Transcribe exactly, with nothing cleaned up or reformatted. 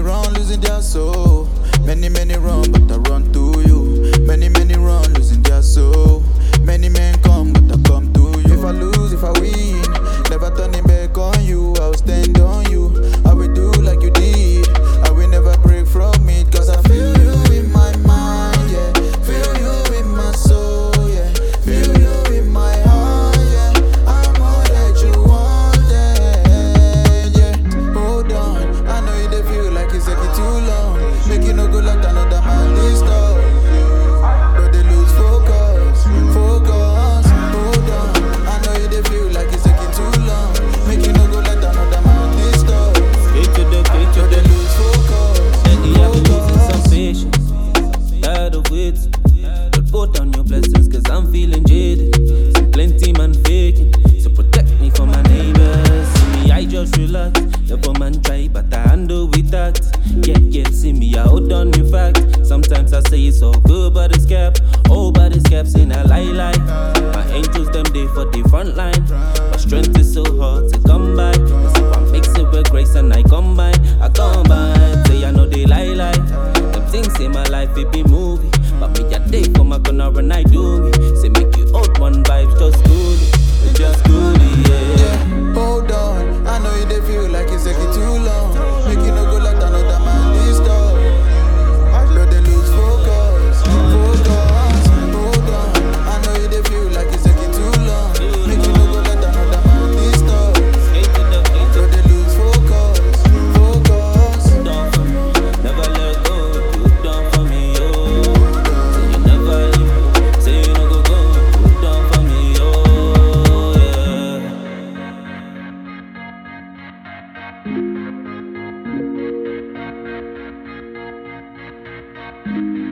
run, losing their soul. Many, many run, but I run to you. Many, many run, losing their soul. Many men come, but I come to you. If I lose, if I win, never turning back on you. I'll stand on you. I will do like you did. I will never break from it, cause I feel you in my mind, yeah. Feel you in my soul, yeah. Feel you in my heart, yeah. I'm all that you wanted, yeah. Hold on, I know you they feel like it's taking too long. Make you no go like another man this stuff. But they lose focus, focus. Hold on, I know you they feel like it's taking too long. Make you no go like another man this stuff. Straight to the, straight to But the they lose focus, Lately I've been losing some patience, tired of waiting. But put down your blessings, cause I'm feeling jaded. Some plenty man faking, so protect me from my neighbors. See me, I just relax. Never man try, but I handle with tact. Yeah, yeah, see me, I hold on in fact. Sometimes I say it's all good, but it's cap. Oh, but it's caps in a lie lie. My angels, them day for the front line. My strength is so hard to come by. So I mix it with grace and I combine. I combine, say I know they lie lie. Them things in my life, it be movie. But me a day for my corner and I do me. Say make you out one vibes, just cool it. Just cool it, yeah. yeah. Hold on, I know you they feel like it's taking too long. Make you no go like another man this stuff. But they lose focus, focus. Hold on, I know you they feel like it's taking too long. Make you no go like another man this stuff. Straight to the, straight to But they lose focus, focus. the down for me. Never let go, you down for me, yo. Say you never leave, say you no go go, you down for me, yo, yeah.